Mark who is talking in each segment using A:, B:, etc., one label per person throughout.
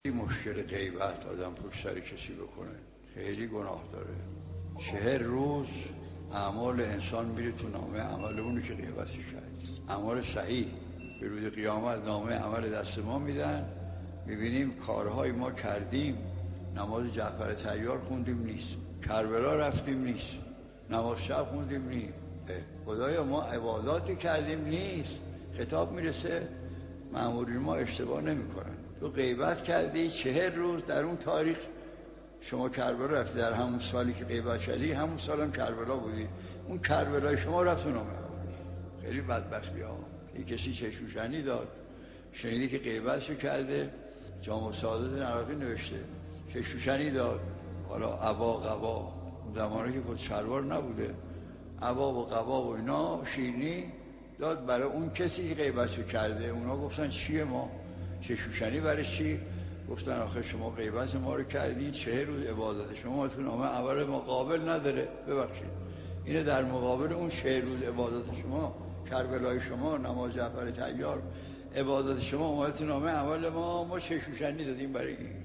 A: مشکل غیبت آدم پشت سر کسی بکنه خیلی گناه داره. 40 روز اعمال انسان میره تو نامه عمل اونو که غیبتش کرد. اعمال صحیح به روز قیامت نامه عمل دست ما میدن، میبینیم کارهای ما کردیم، نماز جعفر طیار خوندیم نیست، کربلا رفتیم نیست، نماز شب خوندیم نیست، خدایا ما عباداتی کردیم نیست. خطاب میرسه مأمورین ما اشتباه نمیکنن، تو غیبت کردی 40 روز در اون تاریخ شما کربلا رفتی، در همون سالی که غیبت کردی همون سال هم کربلا بودی، اون کربلای شما رفت اون نامه. خیلی بدبختی ها. یه کسی چشوشنی داد، شنیدی که غیبتشو کرده، جامع سعادت نراقی نوشته چشوشنی داد، حالا عبا قبا زمانه که خود شلوار نبوده، عبا و قبا و اینا شیرینی داد برای اون کسی که غیبتشو کرده. اونا گفتن چیه ما چشوشنی برای چی؟ گفتن آخه شما غیبت ما رو کردی، 40 روز عبادت شما تو نامه اول مقابل نداره، ببخشید اینه در مقابل اون 40 روز عبادت شما، کربلای شما، نماز جعفر طیار، عبادت شما اومد تو نامه اول ما چشوشنی دادیم برای این.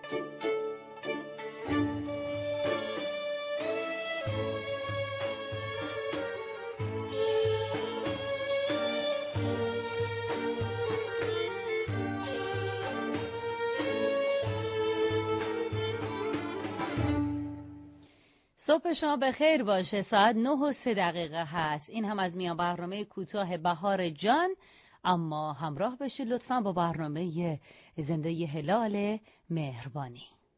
B: صبح شما بخیر باشه. ساعت 9:03 هست. این هم از میان برنامه کوتاه بهار جان. اما همراه بشید لطفاً با برنامه زنده هلال مهربانی.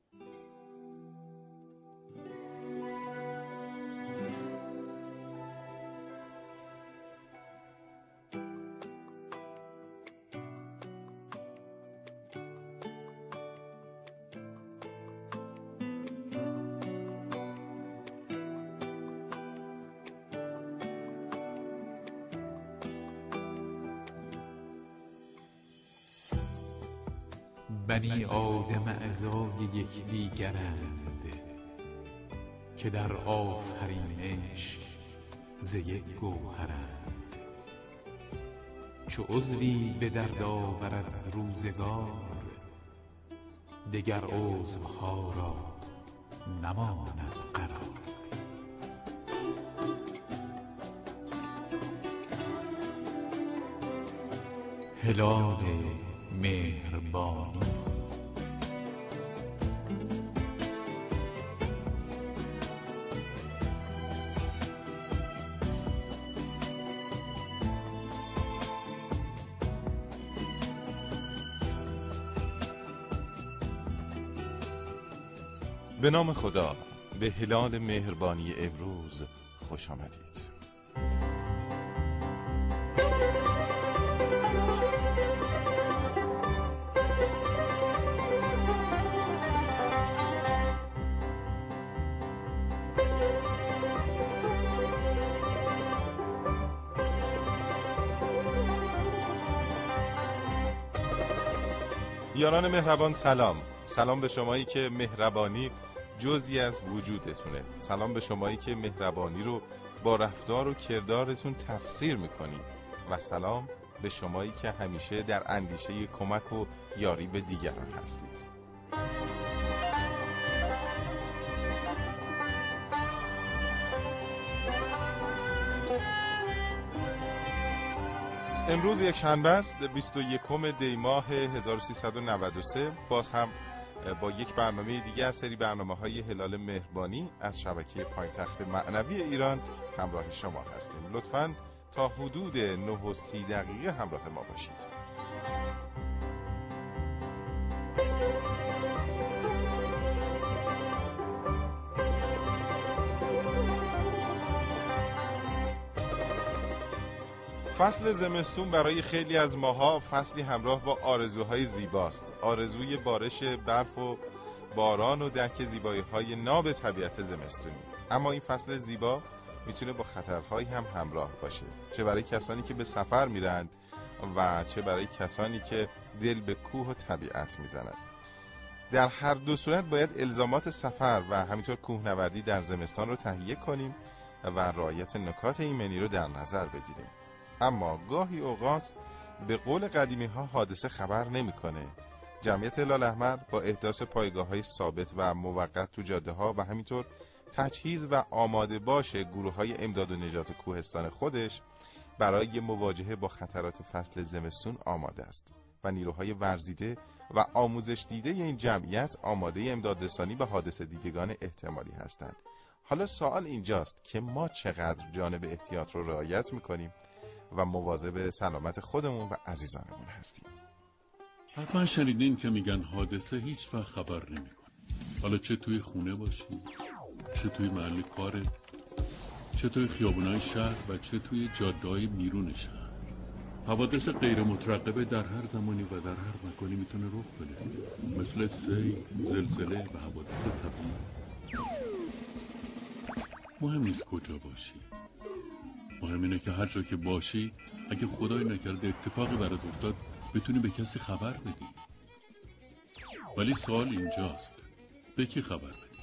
C: بنی آدم اعضای یکدیگرند که در آفرینش ز یک گوهرند. چو عضوی به درد آورد روزگار، دگر عضوها را نماند قرار. هلال مهربانی.
D: به نام خدا، به هلال مهربانی امروز خوش آمدید. یاران مهربان سلام به شمایی که مهربانی جزئی از وجودتونه. سلام به شمایی که مهربانی رو با رفتار و کردارتون تفسیر میکنید و سلام به شمایی که همیشه در اندیشه کمک و یاری به دیگران هستید. امروز یک شنبه است، 21 دی ماه 1393. باز هم با یک برنامه دیگه از سری برنامه‌های هلال مهربانی از شبکه پایتخت معنوی ایران همراه شما هستیم. لطفاً تا حدود 9:30 همراه ما باشید. فصل زمستون برای خیلی از ماها فصلی همراه با آرزوهای زیباست. آرزوی بارش برف و باران و درک زیبایی‌های ناب طبیعت زمستونی. اما این فصل زیبا میتونه با خطرهایی هم همراه باشه، چه برای کسانی که به سفر میرند و چه برای کسانی که دل به کوه و طبیعت میزنند. در هر دو صورت باید الزامات سفر و همینطور کوهنوردی در زمستان رو تهیه کنیم و رعایت نکات ایمنی رو در نظر بگیریم. اما گاهی اوقات به قول قدیمی ها حادثه خبر نمیکنه. جمعیت هلال احمر با احداث پایگاه‌های ثابت و موقت تو جاده‌ها و همینطور تجهیز و آماده باش گروه‌های امداد و نجات کوهستان خودش برای مواجهه با خطرات فصل زمستون آماده است و نیروهای ورزیده و آموزش دیده این جمعیت آماده امدادرسانی به حادثه دیدگان احتمالی هستند. حالا سوال اینجاست که ما چقدر جانب احتیاط رو رعایت میکنیم و مواظب سلامت خودمون و عزیزانمون هستیم.
E: حتما شنیدین که میگن حادثه هیچ وقت خبر نمیکنه. حالا چه توی خونه باشی، چه توی محل کارت، چه توی خیابونای شهر و چه توی جاده‌های بیرون شهر. حوادث غیر مترقبه در هر زمانی و در هر مکانی میتونه رخ بده، مثل سیل، زلزله و حوادث طبیعی. مهم نیست کجا باشی، مهم اینه که هر جا که باشی اگه خدای نکرده اتفاقی برات افتاد بتونی به کسی خبر بدی. ولی سوال اینجاست، به کی خبر بدی؟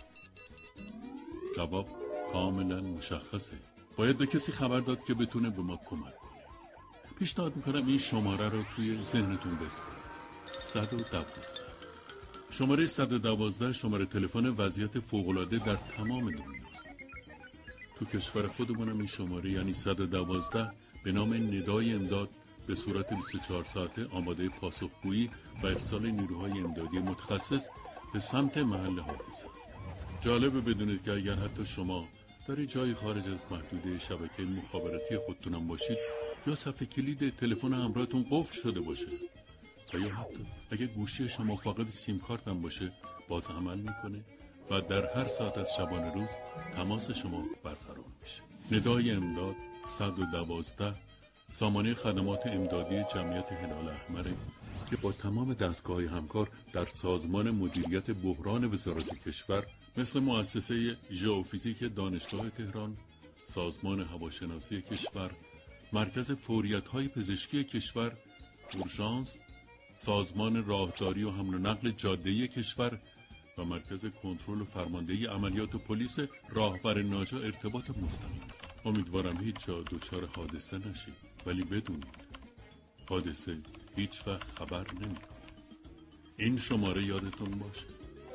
E: جواب کاملا مشخصه. باید به کسی خبر داد که بتونه به ما کمک کنه. پیشنهاد میکنم این شماره رو توی ذهنتون بذارید. 112. شماره 112 شماره تلفن وضعیت فوق‌العاده در تمام دنیاست. تو کشور خودمونم این شماره یعنی 112 به نام ندای امداد به صورت 24 ساعته آماده پاسخگویی و ارسال نیروهای امدادی متخصص به سمت محل حادثه است. جالبه بدونید که اگر حتی شما در جای خارج از محدوده شبکه مخابراتی خودتونم باشید یا صفحه کلید تلفن همراهتون قفل شده باشه و یا حتی اگه گوشی شما فاقد سیم کارت هم باشه باز عمل میکنه و در هر ساعت از شبانه روز تماس شما برقرار میشه. ندای امداد 112 سامانه خدمات امدادی جمعیت هلال احمر که با تمام دستگاه‌های همکار در سازمان مدیریت بحران وزارت کشور مثل مؤسسه ژئوفیزیک دانشگاه تهران، سازمان هواشناسی کشور، مرکز فوریت‌های پزشکی کشور، اورژانس، سازمان راهداری و حمل و نقل جاده‌ای کشور و مرکز کنترل و فرماندهی عملیات پلیس راهور ناجا ارتباط مستقیم. امیدوارم هیچ جا دچار حادثه نشید، ولی بدونید حادثه هیچ وقت خبر نمی‌کنه. این شماره یادتون باشه،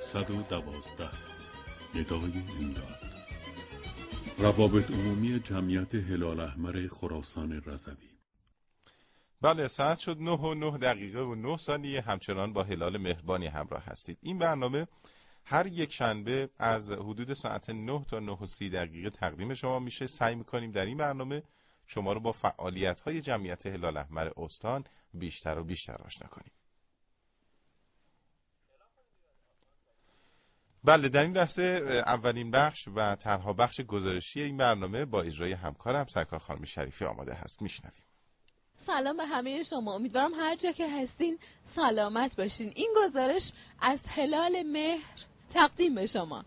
E: 112 ندای امداد. روابط عمومی جمعیت هلال احمر خراسان رضوی.
D: بله، ساعت شد 9:09 همچنان با هلال مهربانی همراه هستید. این برنامه هر یک شنبه از حدود ساعت 9 تا 9:30 تقدیم شما میشه. سعی میکنیم در این برنامه شما رو با فعالیت‌های جمعیت هلال احمر استان بیشتر و بیشتر آشنا کنیم. بله، در این لحظه اولین بخش و تنها بخش گزارشی این برنامه با اجرای همکارم سرکار خانم شریفی آماده هست. میشنویم.
F: سلام به همه شما، امیدوارم هر جا که هستین سلامت باشین. این گزارش از هلال مهر تقدیم به شما.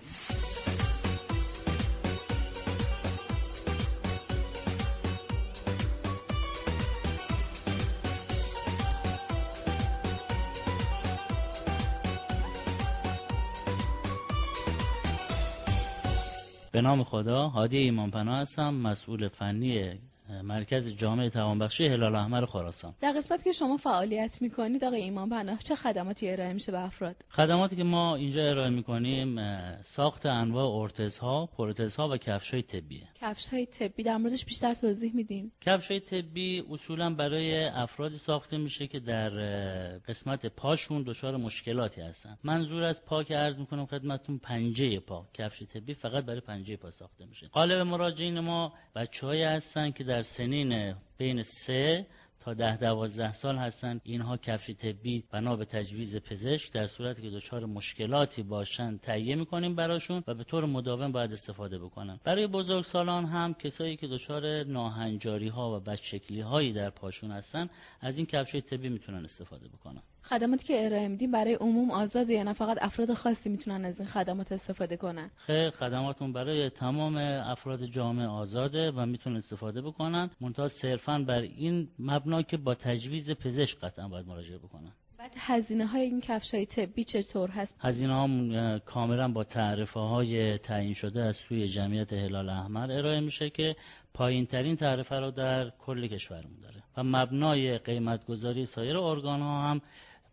G: به نام خدا، هادی ایمانپناه هستم، مسئول فنی مرکز جامعه توانبخشی هلال احمر خراسان.
F: در قسمت که شما فعالیت میکنید آقای ایمانپناه، چه خدماتی ارائه میشه به افراد؟
G: خدماتی که ما اینجا ارائه میکنیم ساخت انواع ارتزها، پروتزها و کفش‌های طبیه.
F: کفش‌های طبی در موردش بیشتر توضیح میدین؟
G: کفش‌های طبی اصولا برای افرادی ساخته میشه که در قسمت پاشون دچار مشکلاتی هستن. منظور از پا که عرض میکنم خدمتتون پنجه پا. کفش طبی فقط برای پنجه پا ساخته میشه. غالب مراجعین ما بچه‌هایی هستن که در سنین بین 3 تا 10-12 سال هستن. اینها کفش طبی بنا به تجویز پزشک در صورتی که دچار مشکلاتی باشن تهیه میکنیم براشون و به طور مداوم باید استفاده بکنن. برای بزرگسالان هم کسایی که دچار ناهنجاری ها و بدشکلی هایی در پاشون هستن از این کفش طبی میتونن استفاده بکنن.
F: خدماتی که ارائه میدیم برای عموم آزاده یا نه فقط افراد خاصی میتونن از این خدمات استفاده کنن؟
G: خیر، خدماتون برای تمام افراد جامعه آزاده و میتونن استفاده بکنن، منتها صرفاً بر این مبنا که با تجویز پزشک قطعا باید مراجعه بکنن.
F: بعد هزینه های این کفش‌های طبی چطور هست؟
G: هزینه ها کاملا با تعرفه های تعیین شده از سوی جمعیت هلال احمر ارائه میشه که پایین ترین تعرفه رو در کل کشورمون داره و مبنای قیمت گذاری سایر ارگان ها هم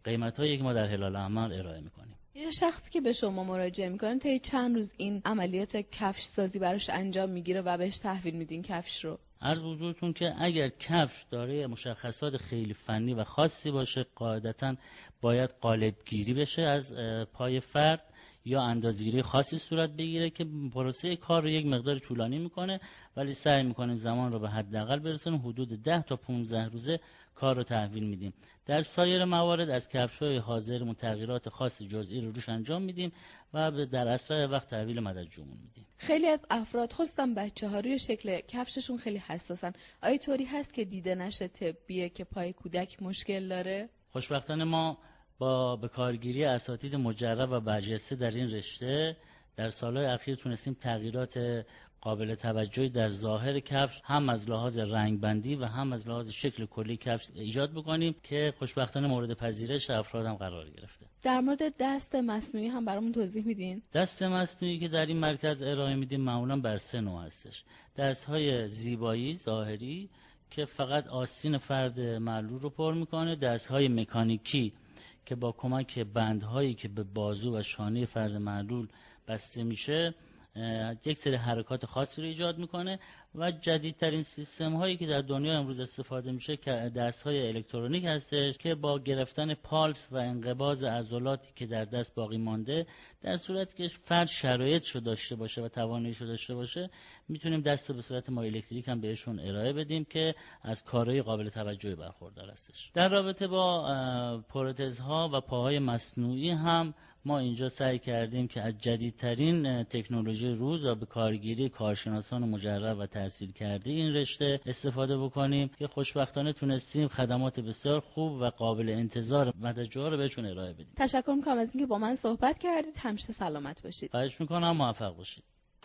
G: قیمتایی که ما در هلال احمر ارائه میکنیم.
F: یه شخصی که به شما مراجعه میکنه تا چند روز این عملیات کفش سازی براش انجام میگیره و بهش تحویل میدین کفش رو؟
G: عرض حضورتون که اگر کفش داره مشخصات خیلی فنی و خاصی باشه قاعدتاً باید قالبگیری بشه از پای فرد یا اندازه‌گیری خاصی صورت بگیره که پروسه کار رو یک مقدار طولانی میکنه، ولی سعی میکنیم زمان رو به حداقل برسونیم. حدود 10 تا 15 روزه کار رو تحویل میدیم. در سایر موارد از کفش‌های حاضرمون تغییرات خاص جزئی رو روش انجام میدیم و در اسرع وقت تحویل مددجومون میدیم.
F: خیلی از افراد خصوصا بچه‌ها روی شکل کفششون خیلی حساسن. آیا طوری هست که دیده نشه طبیه که پای کودک مشکل داره؟
G: خوشبختانه ما با به کارگیری اساتید مجرب و برجسته در این رشته در سالهای اخیر تونستیم تغییرات قابل توجهی در ظاهر کفش هم از لحاظ رنگبندی و هم از لحاظ شکل کلی کفش ایجاد بکنیم که خوشبختانه مورد پذیرش افراد هم قرار گرفته.
F: در مورد دست مصنوعی هم برامون توضیح میدین؟
G: دست مصنوعی که در این مرکز ارائه میدیم معمولا بر 3 نوع هستش. دست‌های زیبایی ظاهری که فقط آستین فرد معلول رو پر میکنه، دست‌های مکانیکی که با کمک بندهایی که به بازو و شانه فرد معلول بسته میشه یک سری حرکات خاصی رو ایجاد میکنه، و جدیدترین سیستم هایی که در دنیا امروز استفاده میشه که دست های الکترونیک هستش که با گرفتن پالس و انقباض عضلاتی که در دست باقی مانده، در صورتی که فرد شرایطش رو داشته باشه و تواناییش رو داشته باشه، میتونیم دست به صورت مایع الکتریک هم بهشون ارائه بدیم که از کارهای قابل توجهی برخوردار هستش. در رابطه با پروتزها و پاهای مصنوعی هم ما اینجا سعی کردیم که از جدیدترین تکنولوژی روز و به کارگیری کارشناسان مجرب و تحصیل کرده این رشته استفاده بکنیم که خوشبختانه تونستیم خدمات بسیار خوب و قابل انتظار مددجوها رو بهشون ارائه بدیم.
F: تشکر می‌کنم از اینکه با من صحبت کردید. همیشه سلامت باشید.
G: خواهش می‌کنم، موفق باشید.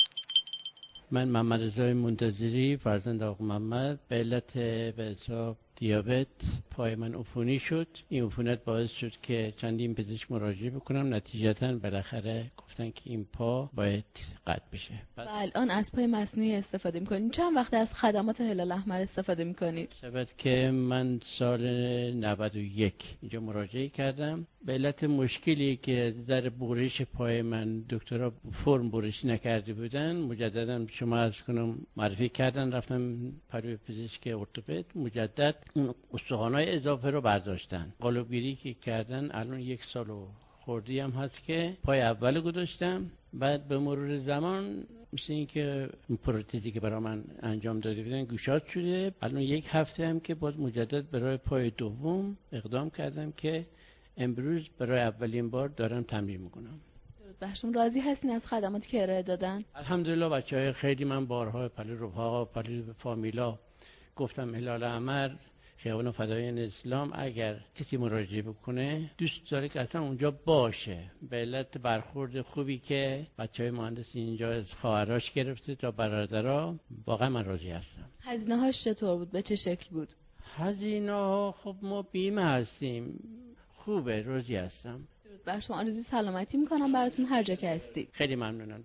H: من محمد رضای منتظری، فرزند آقا محمد، به علت به حساب دیابت پای من عفونی شد. این عفونت باعث شد که چندین پزشک مراجعه بکنم، نتیجتاً بالاخره گفتن که این پا باید قطع بشه.
F: و الان از پای مصنوعی استفاده می‌کنید. چند وقت از خدمات هلال احمر استفاده می‌کنید؟
H: سبب که من سال 91 اینجا مراجعه کردم به علت مشکلی که در برش پای من دکترها فرم برش نکرده بودن، مجددا شما عرض کنم معرفی کردن، رفتم پرو پزشک ارتوپد، مجدد اون استخوان‌های اضافه رو برداشتن. قالب‌گیری که کردن الان 1 سال و خوردی هم هست که پای اول گذاشتم. بعد به مرور زمان مثل این که پروتزی که برای من انجام داده بودن گشاد شده. الان 1 هفته هم که باز مجدد برای پای دوم اقدام کردم که امروز برای اولین بار دارم تمرین میکنم.
F: بهشون راضی هستین از خدماتی که ارائه دادن؟
H: الحمدلله بچه‌های خیلی، من بارها پلی رفقا پلی فامیلا گفتم هلال احمر خیابان فدایان اسلام اگر کسی مراجعه بکنه دوست داره که اصلا اونجا باشه. به علت برخورد خوبی که بچهای مهندس اینجا از خواهراش گرفته تا برادرها، واقعا من راضی هستم.
F: هزینه هاش چطور بود؟ به چه شکل بود؟
H: هزینه ها خب ما بیمه هستیم، خوبه، راضی هستم.
F: بر شما آرزوی سلامتی میکنم براتون هر جا که هستید.
H: خیلی ممنونم.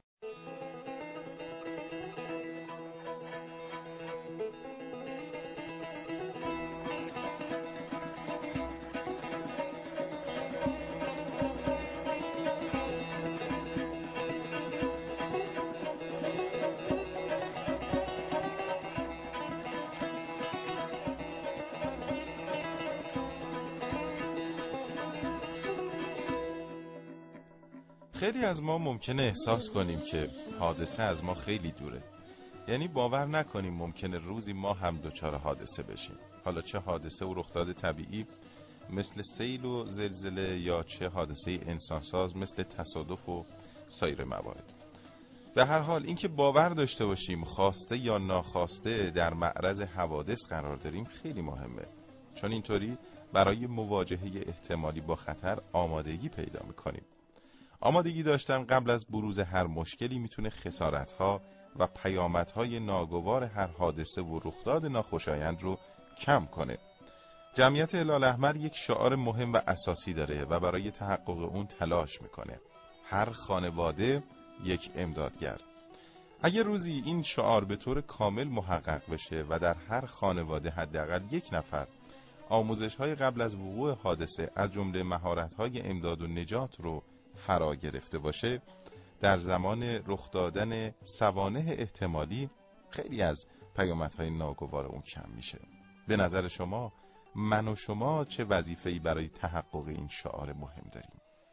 D: خیلی از ما ممکنه احساس کنیم که حادثه از ما خیلی دوره، یعنی باور نکنیم ممکنه روزی ما هم دچار حادثه بشیم، حالا چه حادثه و رخداد طبیعی مثل سیل و زلزله یا چه حادثه انسانساز مثل تصادف و سایر موارد. به هر حال اینکه باور داشته باشیم خواسته یا ناخواسته در معرض حوادث قرار داریم خیلی مهمه، چون اینطوری برای مواجهه احتمالی با خطر آمادگی پیدا میکنیم. آمادگی داشتن قبل از بروز هر مشکلی میتونه خسارت‌ها و پیامدهای ناگوار هر حادثه و رخداد ناخوشایند رو کم کنه. جمعیت هلال احمر یک شعار مهم و اساسی داره و برای تحقق اون تلاش میکنه. هر خانواده یک امدادگر. اگر روزی این شعار به طور کامل محقق بشه و در هر خانواده حداقل 1 نفر آموزش‌های قبل از وقوع حادثه از جمله مهارت‌های امداد و نجات رو فرا گرفته باشه، در زمان رخ دادن سوانح احتمالی خیلی از پیامدهای ناگوار اون کم میشه. به نظر شما من و شما چه وظیفه‌ای برای تحقق این شعار مهم داریم؟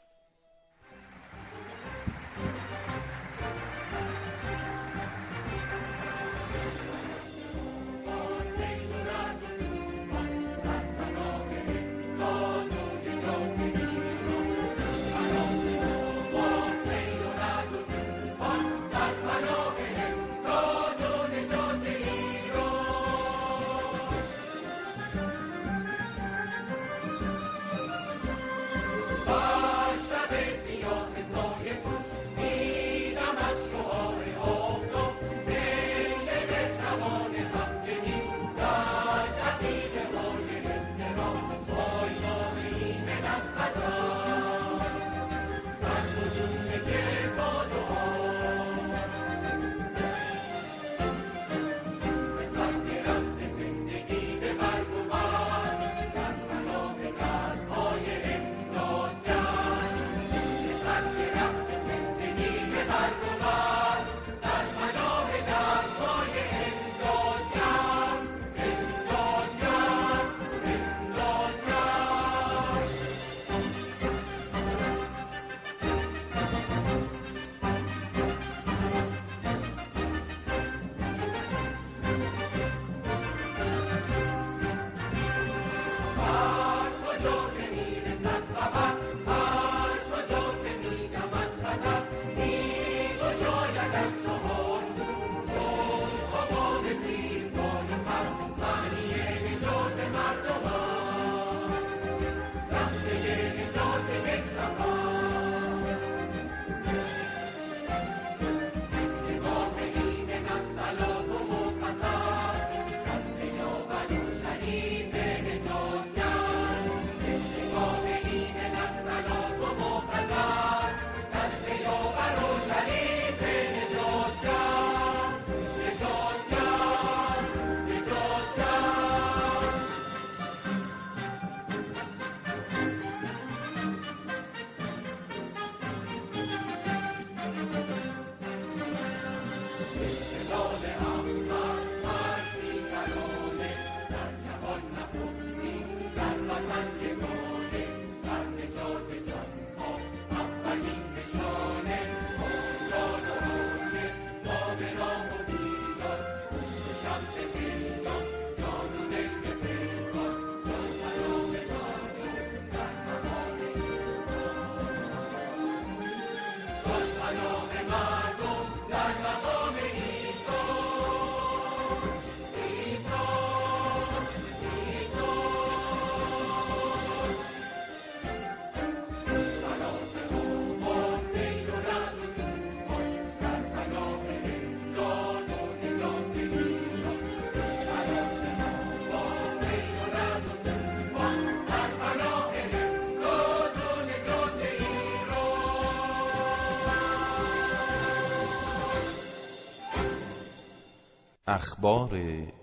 D: اخبار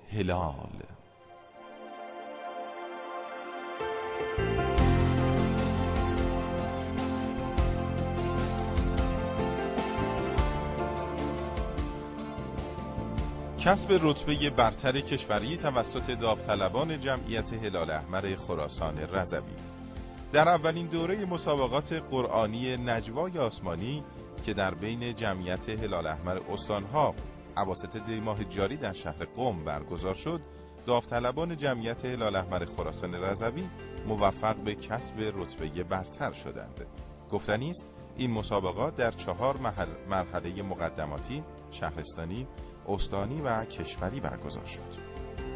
D: هلال. کسب رتبه برتر کشوری توسط داوطلبان جمعیت هلال احمر خراسان رضوی. در اولین دوره مسابقات قرآنی نجوای آسمانی که در بین جمعیت هلال احمر استانها اواسط دی ماه جاری در شهر قم برگزار شد، داوطلبان جمعیت هلال احمر خراسان رضوی موفق به کسب رتبه برتر شدند. گفتنی است این مسابقات در 4 مرحله مقدماتی، شهرستانی، استانی و کشوری برگزار شد.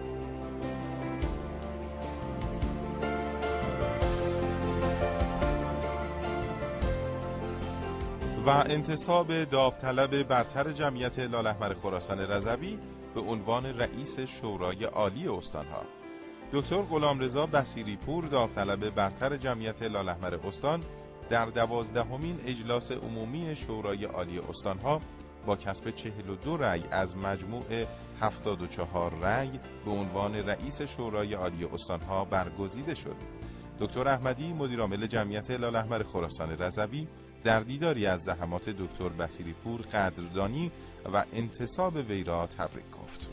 D: و انتصاب داوطلب برتر جمعیت هلال احمر خراسان رضوی به عنوان رئیس شورای عالی استانها. دکتر غلامرضا بصیری پور، داوطلب برتر جمعیت هلال احمر استان، در 12مین اجلاس عمومی شورای عالی استانها با کسب 42 رأی از مجموع 74 رأی به عنوان رئیس شورای عالی استانها برگزیده شد. دکتر احمدی مدیرعامل جمعیت هلال‌احمر خراسان رضوی در دیداری از زحمات دکتر بصیری‌پور قدردانی و انتصاب وی را تبریک گفت.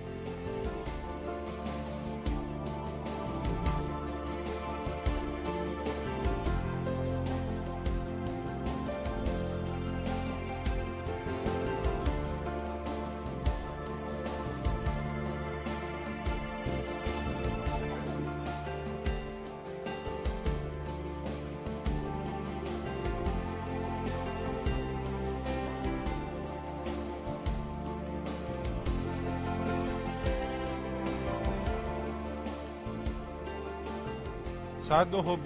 D: ساعت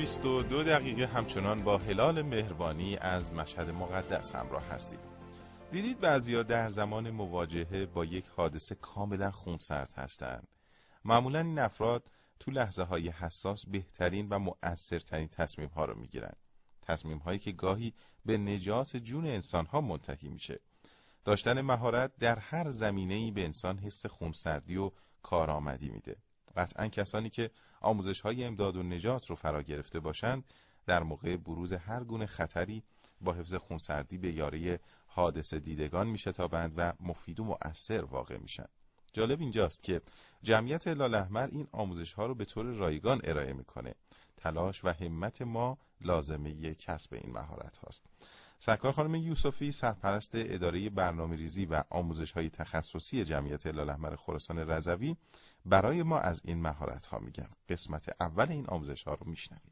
D: 9:22 همچنان با هلال مهربانی از مشهد مقدس همراه هستید. دیدید بعضیا در زمان مواجهه با یک حادثه کاملا خونسرد هستند. معمولا این افراد تو لحظه های حساس بهترین و مؤثرترین تصمیم ها رو میگیرن. تصمیم هایی که گاهی به نجات جون انسان ها منتهی میشه. داشتن مهارت در هر زمینه‌ای به انسان حس خونسردی و کارآمدی میده. قطعاً کسانی که آموزش‌های امداد و نجات رو فرا گرفته باشند در موقع بروز هر گونه خطری با حفظ خونسردی به یاری حادثه دیدگان میشتابند و مفید و مؤثر واقع میشن. جالب اینجاست که جمعیت هلال‌احمر این آموزش‌ها رو به طور رایگان ارائه میکنه. تلاش و همت ما لازمه کسب این مهارت هاست. سرکار خانم یوسفی سرپرست اداره برنامه‌ریزی و آموزش‌های تخصصی جمعیت هلال‌احمر خراسان رضوی برای ما از این مهارت‌ها میگن. قسمت اول این آموزش‌ها رو میشنویم.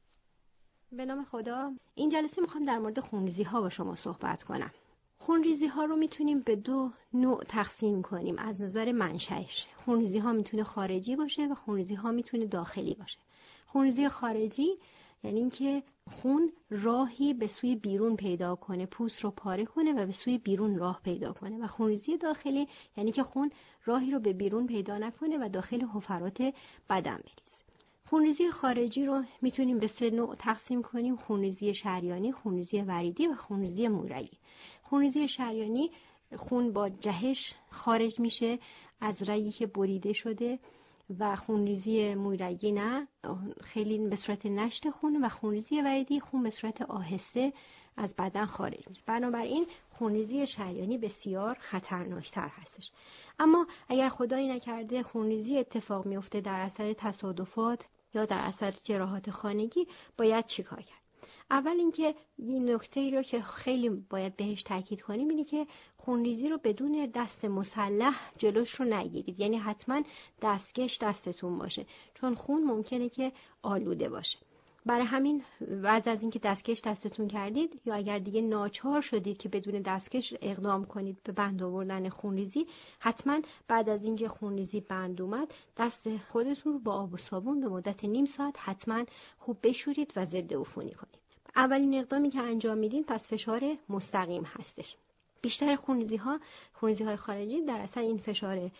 I: به نام خدا. این جلسه میخوام در مورد خونریزی‌ها با شما صحبت کنم. خونریزی‌ها رو میتونیم به دو نوع تقسیم کنیم از نظر منشأش. خونریزی‌ها میتونه خارجی باشه و خونریزی‌ها میتونه داخلی باشه. خونریزی خارجی یعنی اینکه خون راهی به سوی بیرون پیدا کنه، پوست رو پاره کنه و به سوی بیرون راه پیدا کنه. و خونریزی داخلی یعنی که خون راهی رو به بیرون پیدا نکنه و داخل حفرات بدن بریزه. خونریزی خارجی رو میتونیم به سه نوع تقسیم کنیم: خونریزی شریانی، خونریزی وریدی و خونریزی مورایی. خونریزی شریانی خون با جهش خارج میشه از رگی که بریده شده و خونریزی مورایی نه، خیلی به صورت نشت خون، و خونریزی وریدی خون به صورت آهسته از بدن خارج میشه. بنابراین خونریزی شریانی بسیار خطرناکتر هستش. اما اگر خدایی نکرده خونریزی اتفاق میفته در اثر تصادفات یا در اثر جراحات خانگی، باید چیکار کرد؟ اول اینکه این نکته‌ای رو که خیلی باید بهش تاکید کنیم اینه که خونریزی رو بدون دست مسلح جلوش رو نگیرید. یعنی حتما دستکش دستتون باشه، چون خون ممکنه که آلوده باشه. برای همین بعد از اینکه دستکش دستتون کردید یا اگر دیگه ناچار شدید که بدون دستکش اقدام کنید به بند آوردن خونریزی، حتما بعد از اینکه خونریزی بند اومد دست خودتون رو با آب و صابون به مدت نیم ساعت حتما خوب بشورید و ضد عفونی کنید. اولین اقدامی که انجام میدین پس فشار مستقیم هستش. بیشتر خونریزی‌های خارجی در اثر این فشار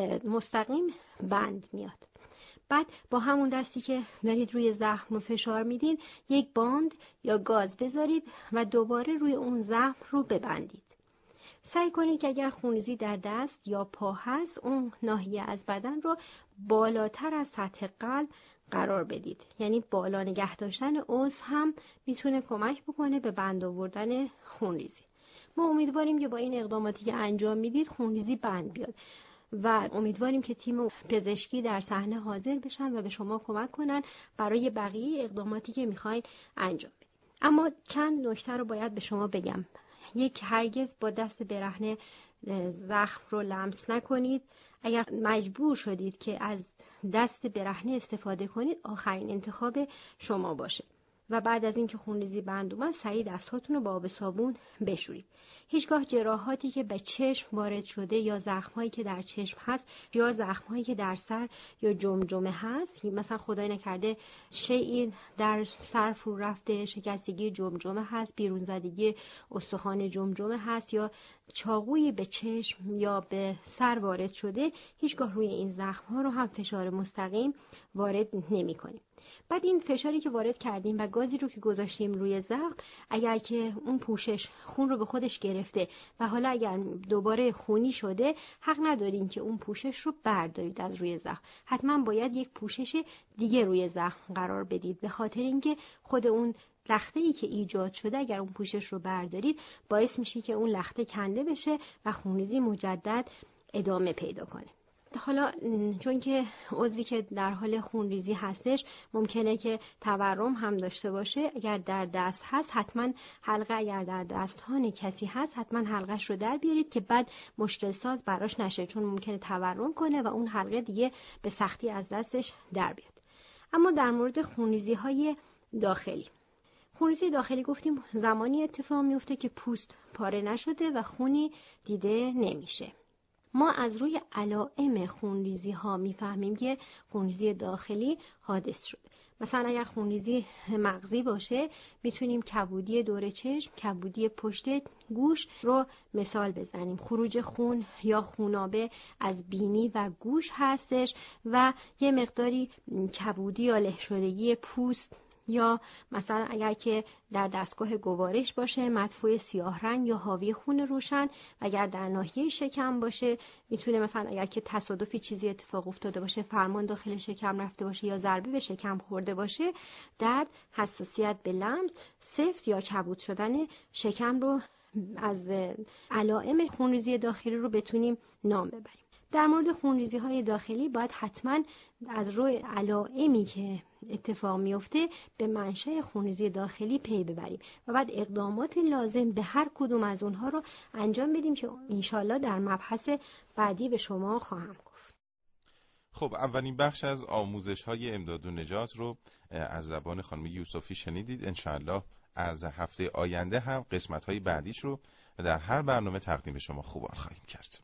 I: مستقیم بند میاد. بعد با همون دستی که دارید روی زخم رو فشار میدین یک باند یا گاز بذارید و دوباره روی اون زخم رو ببندید. سعی کنید که اگر خونریزی در دست یا پا هست اون ناحیه از بدن رو بالاتر از سطح قلب قرار بدید. یعنی بالا نگه داشتن عضو هم میتونه کمک بکنه به بند آوردن خونریزی. ما امیدواریم که با این اقداماتی که انجام میدید خونریزی بند بیاد و امیدواریم که تیم پزشکی در صحنه حاضر بشن و به شما کمک کنن برای بقیه اقداماتی که میخواین انجام بدید. اما چند نکته رو باید به شما بگم. یک، هرگز با دست برهنه زخم رو لمس نکنید. اگر مجبور شدید که از دست برهنه استفاده کنید آخرین انتخاب شما باشه. و بعد از اینکه خونریزی بند اومد سریع دستاتون رو با آب صابون بشورید. هیچگاه جراحاتی که به چشم وارد شده یا زخمایی که در چشم هست یا زخمایی که در سر یا جمجمه هست، مثلا خدای نکرده شیئی در سر فرو رفته، شکستگی جمجمه هست، بیرون زدگی استخوان جمجمه هست یا چاقویی به چشم یا به سر وارد شده، هیچگاه روی این زخم‌ها رو هم فشار مستقیم وارد نمی‌کنیم. بعد این فشاری که وارد کردیم و گازی رو که گذاشتیم روی زخم، اگر که اون پوشش خون رو به خودش گرفته و حالا اگر دوباره خونی شده، حق ندارین که اون پوشش رو بردارید از روی زخم. حتما باید یک پوشش دیگه روی زخم قرار بدید، به خاطر اینکه خود اون لخته‌ای که ایجاد شده اگر اون پوشش رو بردارید باعث میشه که اون لخته کنده بشه و خونریزی مجدد ادامه پیدا کنه. حالا چون که عضوی که در حال خونریزی هستش ممکنه که تورم هم داشته باشه، اگر در دست هست حتما حلقه، اگر در دستان کسی هست حتما حلقهش رو در بیارید که بعد مشکل ساز براش نشه، چون ممکنه تورم کنه و اون حلقه دیگه به سختی از دستش در بیاد. اما در مورد خونریزی های داخلی، خونریزی داخلی گفتیم زمانی اتفاق میفته که پوست پاره نشده و خونی دیده نمیشه. ما از روی علائم خونریزی ها میفهمیم که خونریزی داخلی حادث شده. مثلا اگر خونریزی مغزی باشه میتونیم کبودی دور چشم، کبودی پشت گوش رو مثال بزنیم. خروج خون یا خونابه از بینی و گوش هستش و یه مقداری کبودی یا له شدگی پوست، یا مثلا اگر که در دستگاه گوارش باشه مدفوع سیاه رنگ یا حاوی خون روشن، و اگر در ناحیه شکم باشه میتونه مثلا اگر که تصادفی چیزی اتفاق افتاده باشه، فرمان داخل شکم رفته باشه یا ضربه به شکم خورده باشه، درد، حساسیت به لمس، سفت یا کبود شدن شکم رو از علائم خونریزی داخلی رو بتونیم نام ببریم. در مورد خونریزی های داخلی باید حتما از روی علائمی که اتفاق میفته به منشأ خونریزی داخلی پی ببریم و بعد اقدامات لازم به هر کدوم از اونها رو انجام بدیم که انشالله در مبحث بعدی به شما خواهم گفت.
D: خب اولین بخش از آموزش های امداد و نجات رو از زبان خانم یوسفی شنیدید. انشالله از هفته آینده هم قسمت های بعدیش رو در هر برنامه تقدیم شما خوبان خواهیم کرد.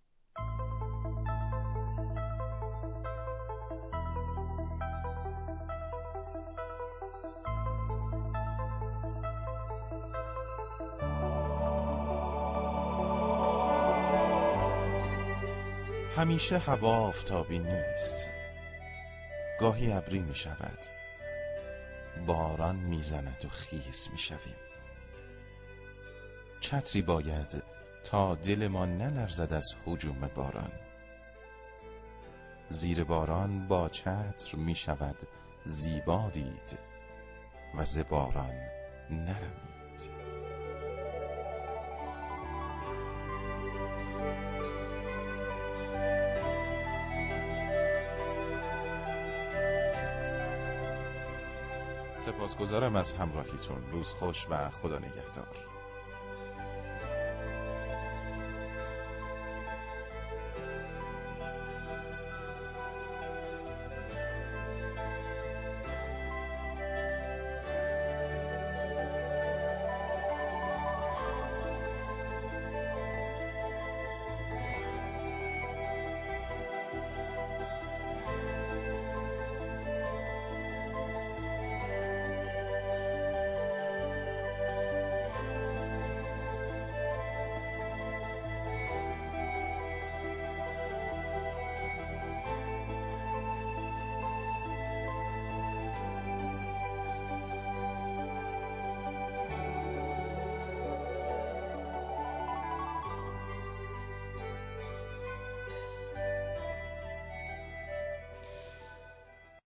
D: همیشه هوا آفتابی نیست، گاهی ابری می شود، باران می زند و خیس می شویم. چتری باید تا دلمان نلرزد از هجوم باران. زیر باران با چتر می شود زیبا دید و ز باران نرمید. سپاسگزارم از همراهیتون. روز خوش و خدا نگهدار.